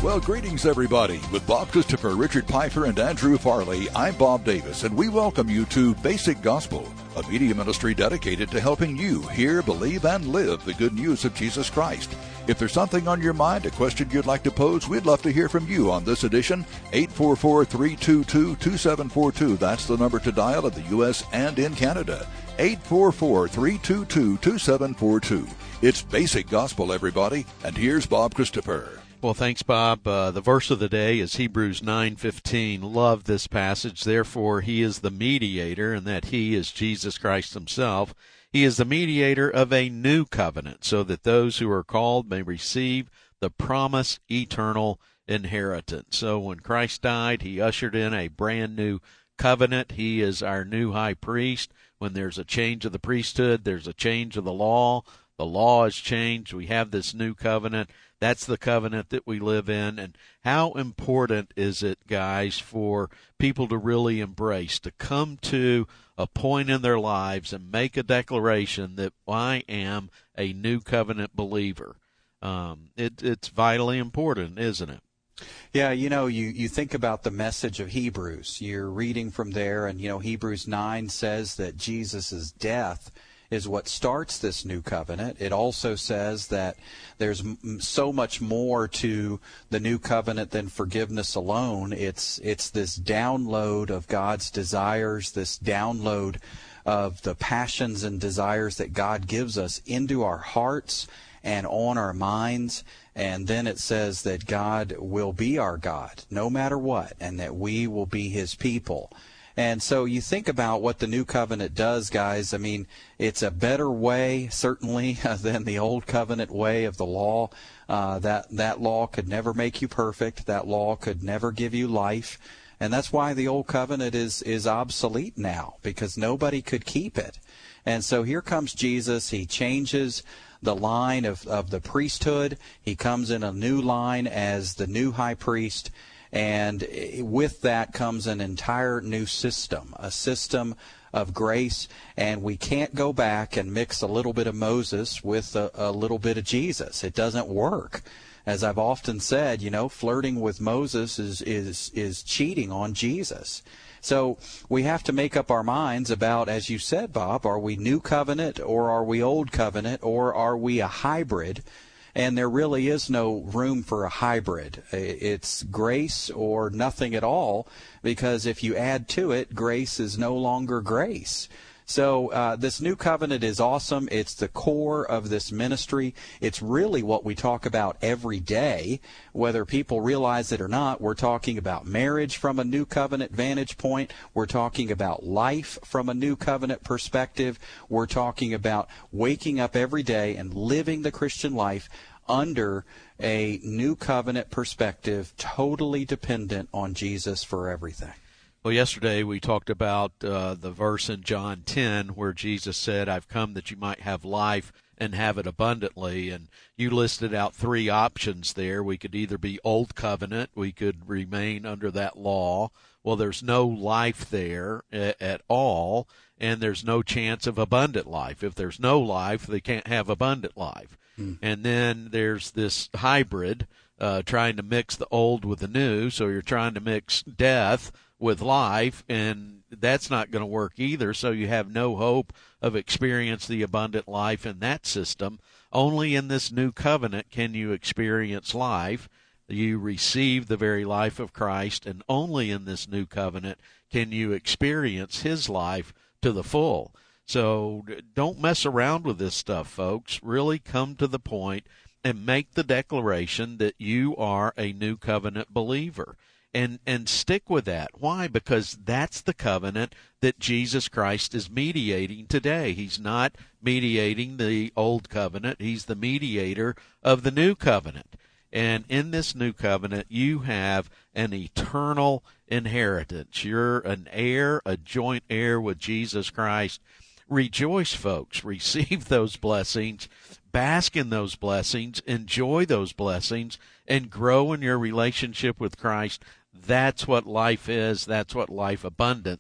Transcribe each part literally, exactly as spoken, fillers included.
Well, greetings, everybody. With Bob Christopher, Richard Pfeiffer, and Andrew Farley, I'm Bob Davis, and we welcome you to Basic Gospel, a media ministry dedicated to helping you hear, believe, and live the good news of Jesus Christ. If there's something on your mind, a question you'd like to pose, we'd love to hear from you on this edition. eight four four, three two two, two seven four two. That's the number to dial in the U S and in Canada. eight four four, three two two, two seven four two. It's Basic Gospel, everybody, and here's Bob Christopher. Well, thanks, Bob. Uh, the verse of the day is Hebrews nine fifteen. Love this passage. Therefore, he is the mediator, and that he is Jesus Christ himself. He is the mediator of a new covenant, so that those who are called may receive the promised eternal inheritance. So when Christ died, he ushered in a brand new covenant. He is our new high priest. When there's a change of the priesthood, there's a change of the law. The law has changed. We have this new covenant. That's the covenant that we live in. And how important is it, guys, for people to really embrace, to come to a point in their lives and make a declaration that I am a new covenant believer? Um, it, it's vitally important, isn't it? Yeah, you know, you, you think about the message of Hebrews. You're reading from there, and, you know, Hebrews nine says that Jesus' death is what starts this new covenant. It also says that there's m- so much more to the new covenant than forgiveness alone. It's it's this download of God's desires, this download of the passions and desires that God gives us into our hearts and on our minds. And then it says that God will be our God no matter what, and that we will be his people. And so you think about what the new covenant does, guys. I mean, it's a better way, certainly, than the old covenant way of the law. Uh, that, that law could never make you perfect. That law could never give you life. And that's why the old covenant is, is obsolete now, because nobody could keep it. And so here comes Jesus. He changes the line of, of the priesthood. He comes in a new line as the new high priest. And with that comes an entire new system, a system of grace. And we can't go back and mix a little bit of Moses with a, a little bit of Jesus. It doesn't work. As I've often said, you know, flirting with Moses is, is, is cheating on Jesus. So we have to make up our minds about, as you said, Bob, are we new covenant or are we old covenant, or are we a hybrid? And there really is no room for a hybrid. It's grace or nothing at all, because if you add to it, grace is no longer grace. So uh, this new covenant is awesome. It's the core of this ministry. It's really what we talk about every day, whether people realize it or not. We're talking about marriage from a new covenant vantage point. We're talking about life from a new covenant perspective. We're talking about waking up every day and living the Christian life under a new covenant perspective, totally dependent on Jesus for everything. Well, yesterday we talked about uh, the verse in John ten where Jesus said, I've come that you might have life and have it abundantly. And you listed out three options there. We could either be old covenant, we could remain under that law. Well, there's no life there a- at all, and there's no chance of abundant life. If there's no life, they can't have abundant life. Mm. And then there's this hybrid, uh, trying to mix the old with the new. So you're trying to mix death with life, and that's not going to work either. So you have no hope of experiencing the abundant life in that system. Only in this new covenant can you experience life. You receive the very life of Christ, and only in this new covenant can you experience his life to the full. So don't mess around with this stuff, folks. Really come to the point and make the declaration that you are a new covenant believer. And and stick with that. Why? Because that's the covenant that Jesus Christ is mediating today. He's not mediating the old covenant. He's the mediator of the new covenant. And in this new covenant, you have an eternal inheritance. You're an heir, a joint heir with Jesus Christ. Rejoice, folks. Receive those blessings. Bask in those blessings. Enjoy those blessings. And grow in your relationship with Christ. That's what life is. That's what life abundance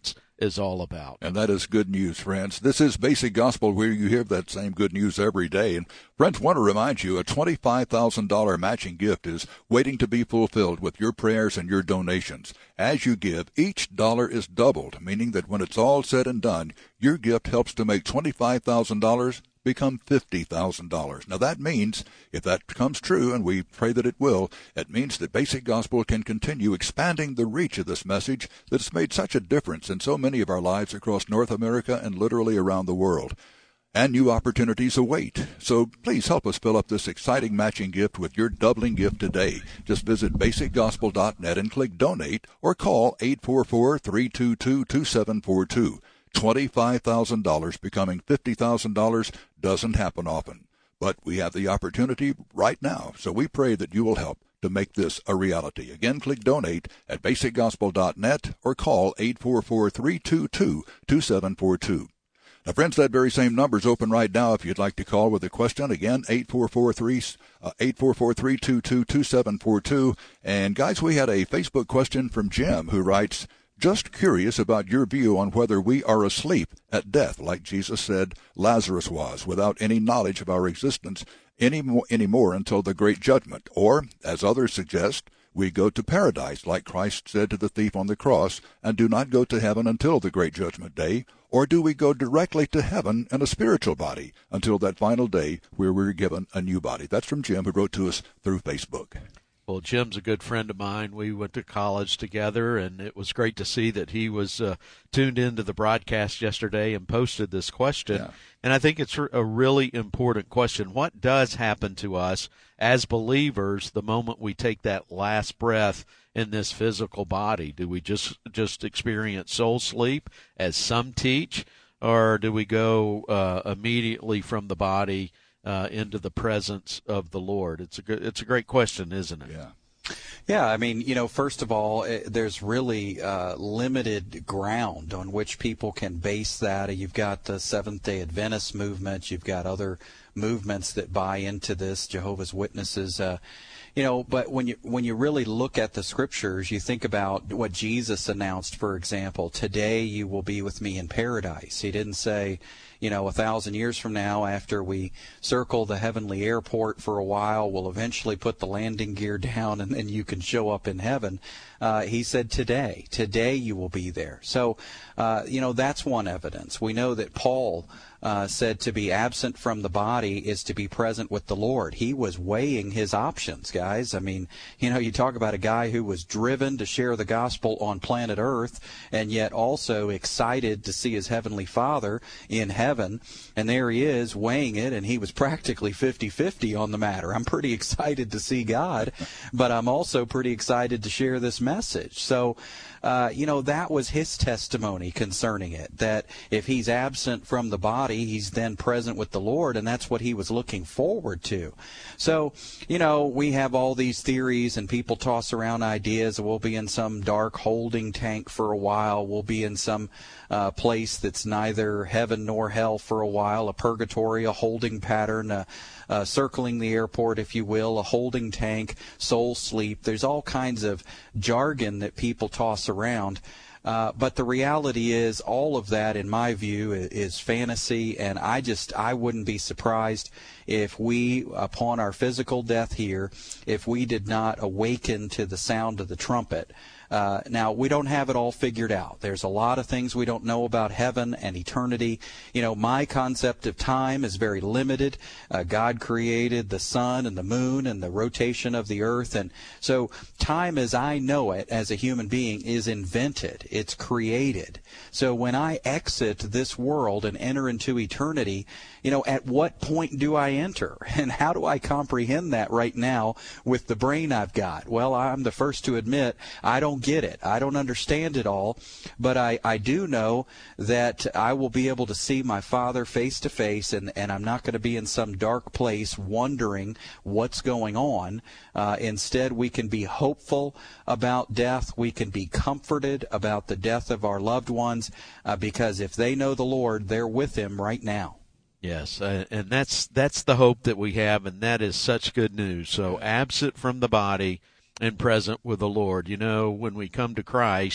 is all about. And that is good news, friends. This is Basic Gospel, where you hear that same good news every day. And friends, want to remind you, a twenty-five thousand dollars matching gift is waiting to be fulfilled with your prayers and your donations. As you give, each dollar is doubled, meaning that when it's all said and done, your gift helps to make twenty-five thousand dollars become fifty thousand dollars. Now that means, if that comes true, and we pray that it will, it means that Basic Gospel can continue expanding the reach of this message that's made such a difference in so many of our lives across North America and literally around the world. And new opportunities await. So please help us fill up this exciting matching gift with your doubling gift today. Just visit basic gospel dot net and click Donate, or call eight four four, three two two, two seven four two. twenty-five thousand dollars becoming fifty thousand dollars doesn't happen often, but we have the opportunity right now, so we pray that you will help to make this a reality. Again, click Donate at basic gospel dot net or call eight four four, three two two, two seven four two. Now, friends, that very same number is open right now if you'd like to call with a question. Again, eight four four, three two two, two seven four two. And, guys, we had a Facebook question from Jim who writes, just curious about your view on whether we are asleep at death, like Jesus said Lazarus was, without any knowledge of our existence anymore, anymore until the great judgment. Or, as others suggest, we go to paradise, like Christ said to the thief on the cross, and do not go to heaven until the great judgment day. Or do we go directly to heaven in a spiritual body until that final day where we're given a new body? That's from Jim, who wrote to us through Facebook. Well, Jim's a good friend of mine. We went to college together, and it was great to see that he was uh, tuned into the broadcast yesterday and posted this question. Yeah. And I think it's a really important question. What does happen to us as believers the moment we take that last breath in this physical body? Do we just just experience soul sleep, as some teach, or do we go uh, immediately from the body Uh, into the presence of the Lord? It's a good, it's a great question, isn't it? Yeah. Yeah, I mean, you know, first of all, there's really uh, limited ground on which people can base that. You've got the Seventh-day Adventist movement. You've got other movements that buy into this, Jehovah's Witnesses. Uh, you know, but when you when you really look at the Scriptures, you think about what Jesus announced, for example, today you will be with me in paradise. He didn't say, you know, a thousand years from now, after we circle the heavenly airport for a while, we'll eventually put the landing gear down and then you can show up in heaven. Uh, he said today, today you will be there. So, uh, you know, that's one evidence. We know that Paul uh, said to be absent from the body is to be present with the Lord. He was weighing his options, guys. I mean, you know, you talk about a guy who was driven to share the gospel on planet Earth and yet also excited to see his heavenly Father in heaven. And there he is weighing it, and he was practically fifty-fifty on the matter. I'm pretty excited to see God, but I'm also pretty excited to share this message. So, uh, you know, that was his testimony concerning it, that if he's absent from the body, he's then present with the Lord, and that's what he was looking forward to. So, you know, we have all these theories, and people toss around ideas. We'll be in some dark holding tank for a while. We'll be in some uh, place that's neither heaven nor hell for a while, a purgatory, a holding pattern, uh, uh, circling the airport, if you will, a holding tank, soul sleep. There's all kinds of jargon that people toss around. Uh, but the reality is all of that, in my view, is, is fantasy, and I just, I wouldn't be surprised if we, upon our physical death here, if we did not awaken to the sound of the trumpet. Uh, now, we don't have it all figured out. There's a lot of things we don't know about heaven and eternity. You know, my concept of time is very limited. Uh, God created the sun and the moon and the rotation of the earth. And so time as I know it as a human being is invented. It's created. So when I exit this world and enter into eternity, you know, at what point do I enter? And how do I comprehend that right now with the brain I've got? Well, I'm the first to admit I don't get it. I don't understand it all, but I, I do know that I will be able to see my Father face to face, and, and I'm not going to be in some dark place wondering what's going on. Uh, instead, we can be hopeful about death. We can be comforted about the death of our loved ones, uh, because if they know the Lord, they're with Him right now. Yes, uh, and that's that's the hope that we have, and that is such good news. So absent from the body and present with the Lord. You know, when we come to Christ,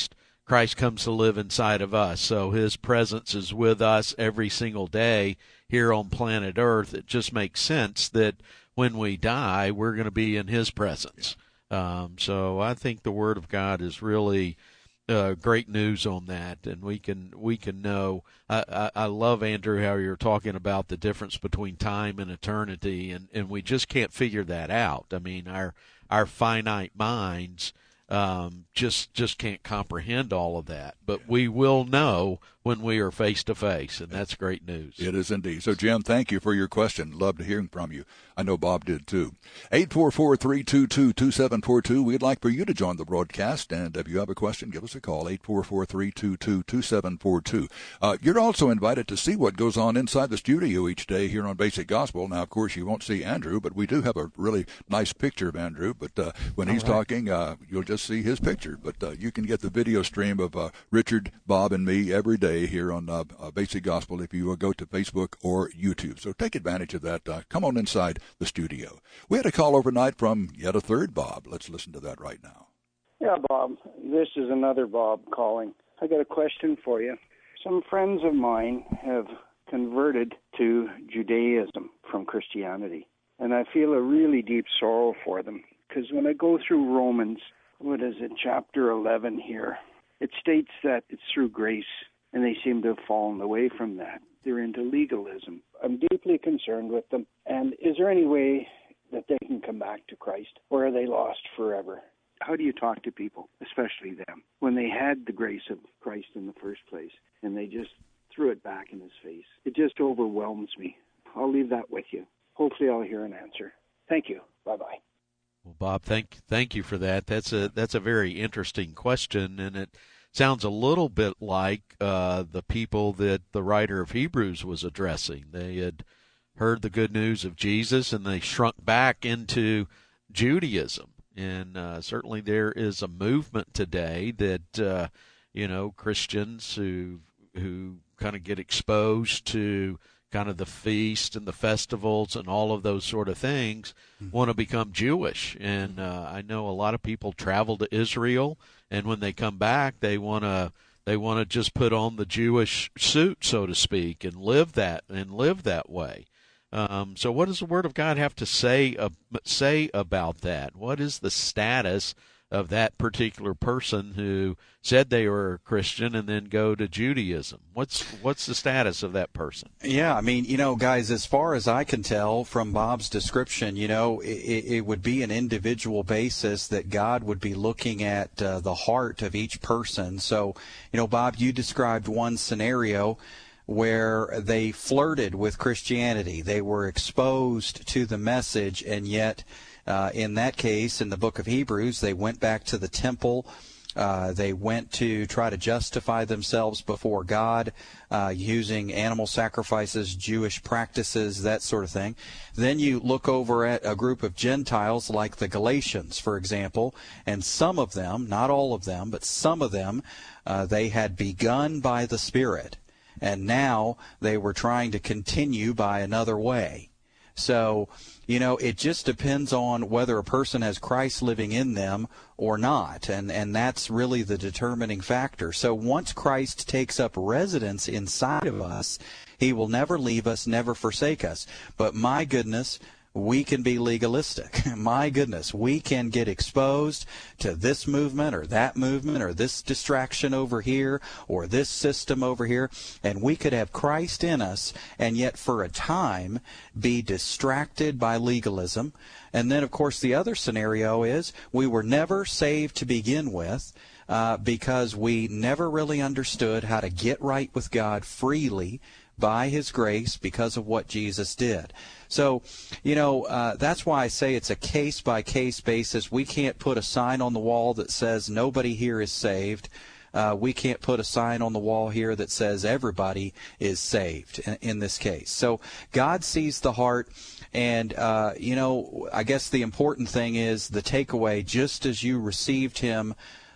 Christ comes to live inside of us. So his presence is with us every single day here on planet Earth. It just makes sense that when we die, we're going to be in his presence. Um, so I think the Word of God is really uh, great news on that, and we can we can know. I, I, I love, Andrew, how you're talking about the difference between time and eternity, and, and we just can't figure that out. I mean, our our finite minds um, just just can't comprehend all of that, but we will know when we are face to face, and that's great news. It is indeed. So, Jim, thank you for your question. Loved hearing from you. I know Bob did too. eight four four, three two two, two seven four two. We'd like for you to join the broadcast, and if you have a question, give us a call, eight four four, three two two, two seven four two. Uh, you're also invited to see what goes on inside the studio each day here on Basic Gospel. Now, of course, you won't see Andrew, but we do have a really nice picture of Andrew. But uh, when he's right. talking, uh, you'll just see his picture. But uh, you can get the video stream of uh, Richard, Bob, and me every day here on uh, uh, Basic Gospel if you uh, go to Facebook or YouTube. So take advantage of that. Uh, come on inside the studio. We had a call overnight from yet a third Bob. Let's listen to that right now. Yeah, Bob. This is another Bob calling. I got a question for you. Some friends of mine have converted to Judaism from Christianity, and I feel a really deep sorrow for them, because when I go through Romans, what is it, chapter eleven here, it states that it's through grace, and they seem to have fallen away from that. They're into legalism. I'm deeply concerned with them. And is there any way that they can come back to Christ, or are they lost forever? How do you talk to people, especially them, when they had the grace of Christ in the first place, and they just threw it back in his face? It just overwhelms me. I'll leave that with you. Hopefully I'll hear an answer. Thank you. Bye-bye. Well, Bob, thank thank you for that. That's a that's a very interesting question, and it sounds a little bit like uh, the people that the writer of Hebrews was addressing. They had heard the good news of Jesus, and they shrunk back into Judaism. And uh, certainly there is a movement today that, uh, you know, Christians who who kind of get exposed to kind of the feast and the festivals and all of those sort of things mm-hmm. want to become Jewish. And uh, I know a lot of people travel to Israel, and when they come back, they want to they want to just put on the Jewish suit, so to speak, and live that and live that way. Um, so what does the Word of God have to say uh, say about that? What is the status of that particular person who said they were a Christian and then go to Judaism? What's what's the status of that person? Yeah, I mean, you know, guys, as far as I can tell from Bob's description, you know, it, it would be an individual basis that God would be looking at uh, the heart of each person. So, you know, Bob, you described one scenario where they flirted with Christianity. They were exposed to the message, and yet uh, in that case, in the book of Hebrews, they went back to the temple. Uh, they went to try to justify themselves before God uh, using animal sacrifices, Jewish practices, that sort of thing. Then you look over at a group of Gentiles like the Galatians, for example, and some of them, not all of them, but some of them, uh, they had begun by the Spirit. And now they were trying to continue by another way. So, you know, it just depends on whether a person has Christ living in them or not. And, and that's really the determining factor. So once Christ takes up residence inside of us, he will never leave us, never forsake us. But my goodness, we can be legalistic. My goodness, we can get exposed to this movement or that movement or this distraction over here or this system over here, and we could have Christ in us and yet for a time be distracted by legalism. And then, of course, the other scenario is we were never saved to begin with uh, because we never really understood how to get right with God freely by his grace because of what Jesus did. So, you know, uh, that's why I say it's a case-by-case basis. We can't put a sign on the wall that says nobody here is saved. Uh, we can't put a sign on the wall here that says everybody is saved in, in this case. So God sees the heart, and, uh, you know, I guess the important thing is the takeaway, just as you received him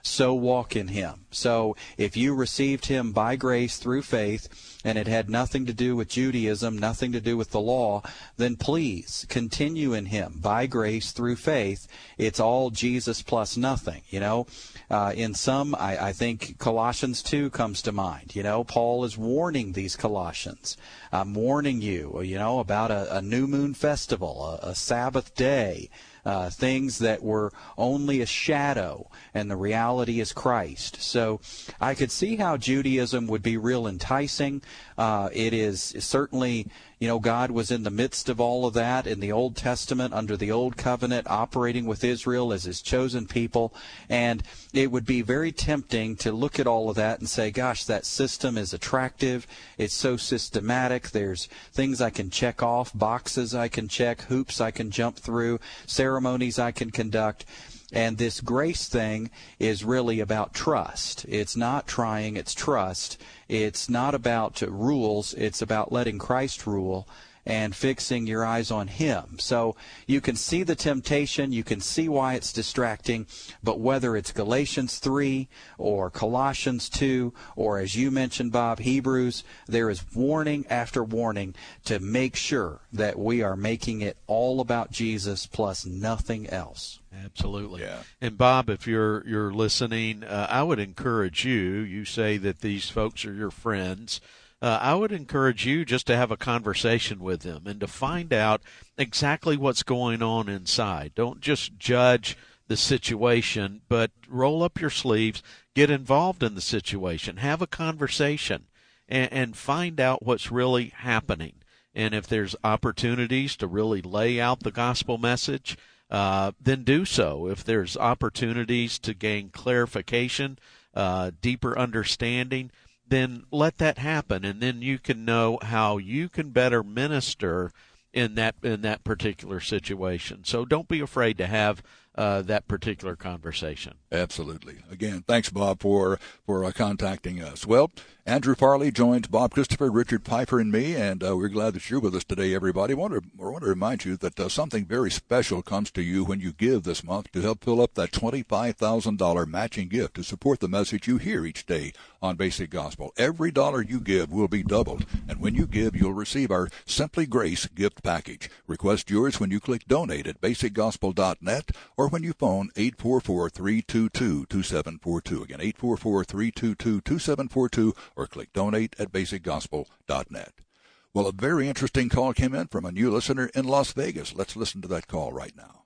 so walk in him. So if you received him by grace through faith, and it had nothing to do with Judaism, nothing to do with the law, then please continue in him by grace through faith. It's all Jesus plus nothing, you know. Uh, in some, I, I think Colossians two comes to mind. You know, Paul is warning these Colossians. I'm warning you, you know, about a, a new moon festival, a, a Sabbath day, uh, things that were only a shadow, and the reality is Christ. So I could see how Judaism would be real enticing. Uh, it is certainly, you know, God was in the midst of all of that in the Old Testament, under the Old Covenant, operating with Israel as his chosen people. And it would be very tempting to look at all of that and say, gosh, that system is attractive. It's so systematic. There's things I can check off, boxes I can check, hoops I can jump through, ceremonies I can conduct. And this grace thing is really about trust. It's not trying, it's trust. It's not about rules, it's about letting Christ rule and fixing your eyes on him. So you can see the temptation, you can see why it's distracting, but whether it's Galatians three or Colossians two, or as you mentioned, Bob, Hebrews, there is warning after warning to make sure that we are making it all about Jesus plus nothing else. Absolutely. Yeah. And Bob, if you're you're listening, uh, I would encourage you, you say that these folks are your friends, Uh, I would encourage you just to have a conversation with them and to find out exactly what's going on inside. Don't just judge the situation, but roll up your sleeves, get involved in the situation, have a conversation, and, and find out what's really happening. And if there's opportunities to really lay out the gospel message, uh, then do so. If there's opportunities to gain clarification, uh, deeper understanding, then let that happen, and then you can know how you can better minister in that in that particular situation. So don't be afraid to have uh, that particular conversation. Absolutely. Again, thanks, Bob, for for uh, contacting us. Well, Andrew Farley joins Bob Christopher, Richard Piper, and me, and uh, we're glad that you're with us today, everybody. I want to, I want to remind you that uh, something very special comes to you when you give this month to help fill up that twenty-five thousand dollars matching gift to support the message you hear each day on Basic Gospel. Every dollar you give will be doubled, and when you give, you'll receive our Simply Grace gift package. Request yours when you click Donate at basic gospel dot net or when you phone eight four four, three two two, two seven four two. Again, eight four four, three two two, two seven four two, or click Donate at basic gospel dot net. Well, a very interesting call came in from a new listener in Las Vegas. Let's listen to that call right now.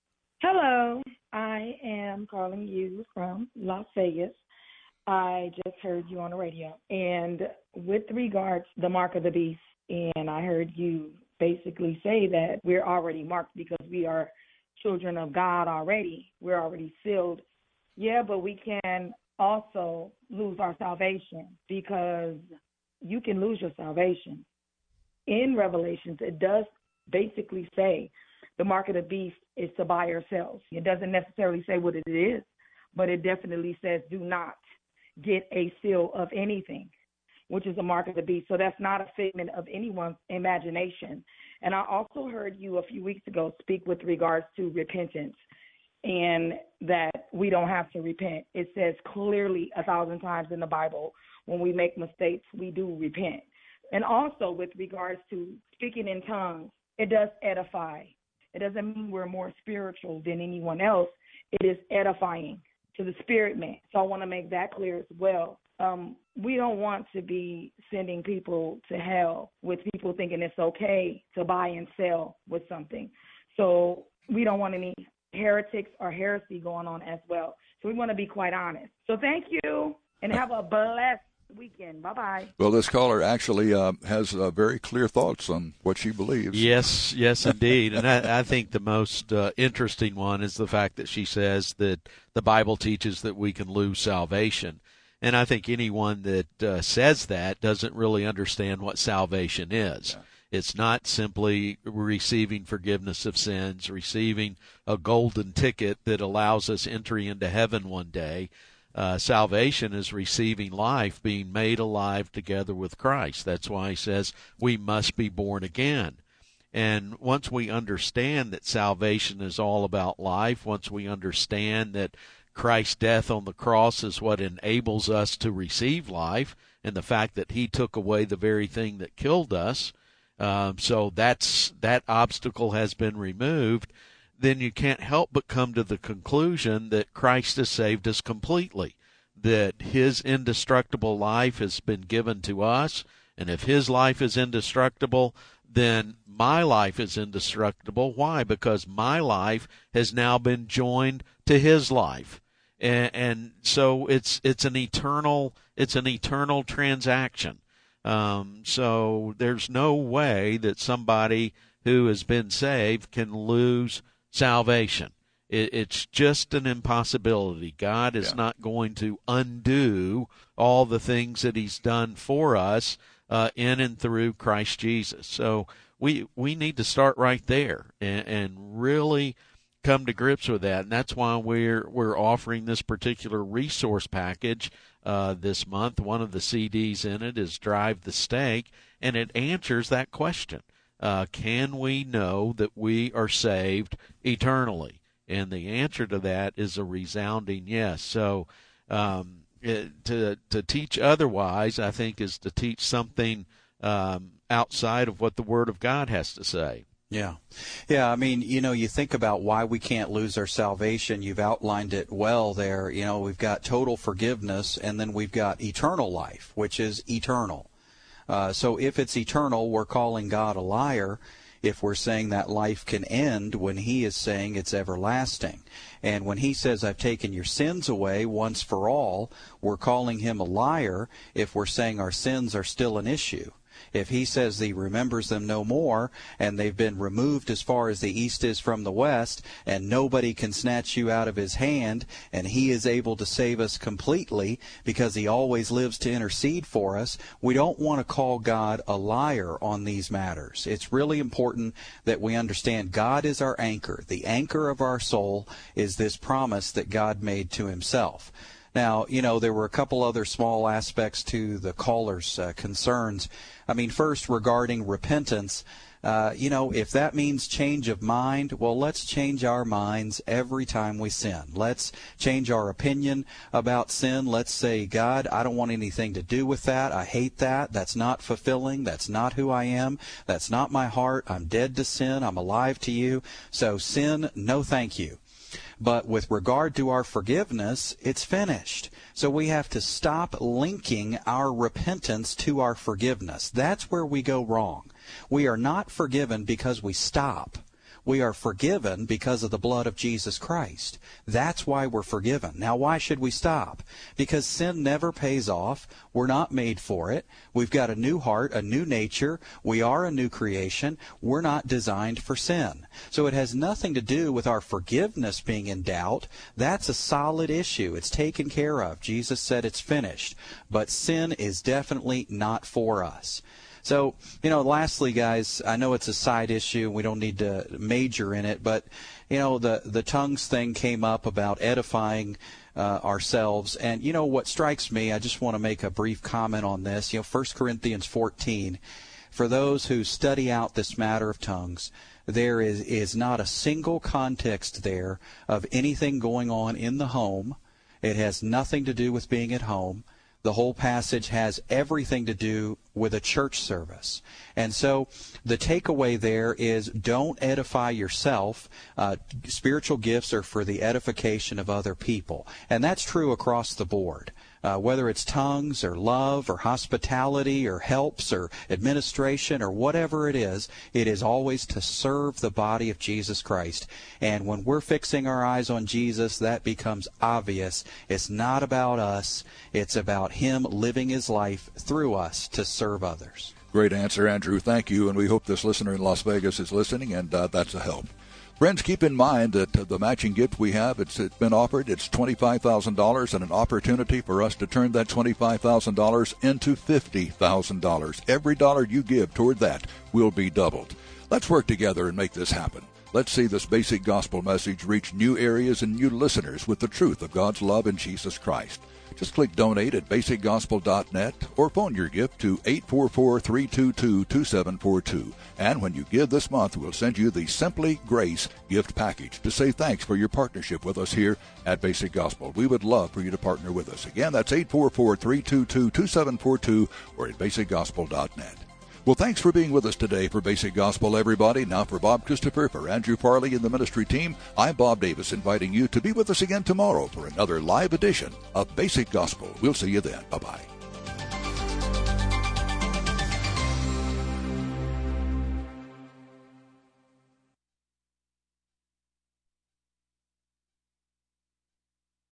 Hello, I am calling you from Las Vegas. I just heard you on the radio. And with regards to the mark of the beast, and I heard you basically say that we're already marked because we are children of God already. We're already sealed. Yeah, but we can also lose our salvation, because you can lose your salvation. In Revelations, it does basically say the mark of the beast is to buy or sell. It doesn't necessarily say what it is, but it definitely says do not get a seal of anything, which is a mark of the beast. So that's not a figment of anyone's imagination. And I also heard you a few weeks ago speak with regards to repentance, and that we don't have to repent. It says clearly a thousand times in the Bible, when we make mistakes, we do repent. And also with regards to speaking in tongues, it does edify. It doesn't mean we're more spiritual than anyone else. It is edifying to the spirit man. So I want to make that clear as well. Um, we don't want to be sending people to hell with people thinking it's okay to buy and sell with something. So we don't want any heretics or heresy going on as well. So we want to be quite honest. So thank you, and have a blessed weekend. Bye-bye. Well, this caller actually uh, has uh, very clear thoughts on what she believes. Yes, yes, indeed. And I, I think the most uh, interesting one is the fact that she says that the Bible teaches that we can lose salvation. And I think anyone that uh, says that doesn't really understand what salvation is. Yeah. It's not simply receiving forgiveness of sins, receiving a golden ticket that allows us entry into heaven one day. Uh, salvation is receiving life, being made alive together with Christ. That's why he says we must be born again. And once we understand that salvation is all about life, once we understand that Christ's death on the cross is what enables us to receive life, and the fact that he took away the very thing that killed us. Um, so that's that obstacle has been removed. Then you can't help but come to the conclusion that Christ has saved us completely, that his indestructible life has been given to us, and if his life is indestructible, then my life is indestructible. Why? Because my life has now been joined to his life. And, and so it's it's an eternal it's an eternal transaction. Um, so there's no way that somebody who has been saved can lose salvation. It, it's just an impossibility. God is yeah. not going to undo all the things that he's done for us uh, in and through Christ Jesus. So we we need to start right there and, and really come to grips with that. And that's why we're we're offering this particular resource package uh, this month. One of the C Ds in it is Drive the Stake, and it answers that question. Uh, can we know that we are saved eternally? And the answer to that is a resounding yes. So um, it, to to teach otherwise, I think, is to teach something um, outside of what the Word of God has to say. Yeah. Yeah, I mean, you know, you think about why we can't lose our salvation. You've outlined it well there. You know, we've got total forgiveness, and then we've got eternal life, which is eternal. Uh, so if it's eternal, we're calling God a liar if we're saying that life can end when he is saying it's everlasting. And when he says, I've taken your sins away once for all, we're calling him a liar if we're saying our sins are still an issue. If he says he remembers them no more, and they've been removed as far as the east is from the west, and nobody can snatch you out of his hand, and he is able to save us completely because he always lives to intercede for us, we don't want to call God a liar on these matters. It's really important that we understand God is our anchor. The anchor of our soul is this promise that God made to himself. Now, you know, there were a couple other small aspects to the caller's uh, concerns. I mean, first, regarding repentance, uh, you know, if that means change of mind, well, let's change our minds every time we sin. Let's change our opinion about sin. Let's say, God, I don't want anything to do with that. I hate that. That's not fulfilling. That's not who I am. That's not my heart. I'm dead to sin. I'm alive to you. So sin, no thank you. But with regard to our forgiveness, it's finished. So we have to stop linking our repentance to our forgiveness. That's where we go wrong. We are not forgiven because we stop. We are forgiven because of the blood of Jesus Christ. That's why we're forgiven. Now, why should we stop? Because sin never pays off. We're not made for it. We've got a new heart, a new nature. We are a new creation. We're not designed for sin. So it has nothing to do with our forgiveness being in doubt. That's a solid issue. It's taken care of. Jesus said it's finished. But sin is definitely not for us. So, you know, lastly, guys, I know it's a side issue. We don't need to major in it. But, you know, the, the tongues thing came up about edifying uh, ourselves. And, you know, what strikes me, I just want to make a brief comment on this. You know, First Corinthians fourteen, for those who study out this matter of tongues, there is, is not a single context there of anything going on in the home. It has nothing to do with being at home. The whole passage has everything to do with a church service. And so the takeaway there is don't edify yourself. Uh, spiritual gifts are for the edification of other people. And that's true across the board. Uh, whether it's tongues or love or hospitality or helps or administration or whatever it is, it is always to serve the body of Jesus Christ. And when we're fixing our eyes on Jesus, that becomes obvious. It's not about us. It's about him living his life through us to serve others. Great answer, Andrew. Thank you. And we hope this listener in Las Vegas is listening, and uh, that's a help. Friends, keep in mind that the matching gift we have, it's, it's been offered, it's twenty-five thousand dollars, and an opportunity for us to turn that twenty-five thousand dollars into fifty thousand dollars. Every dollar you give toward that will be doubled. Let's work together and make this happen. Let's see this basic gospel message reach new areas and new listeners with the truth of God's love in Jesus Christ. Just click Donate at basic gospel dot net or phone your gift to eight four four, three two two, two seven four two. And when you give this month, we'll send you the Simply Grace gift package to say thanks for your partnership with us here at Basic Gospel. We would love for you to partner with us. Again, that's eight four four, three two two, two seven four two or at basic gospel dot net. Well, thanks for being with us today for Basic Gospel, everybody. Now for Bob Christopher, for Andrew Farley and the ministry team, I'm Bob Davis, inviting you to be with us again tomorrow for another live edition of Basic Gospel. We'll see you then. Bye-bye.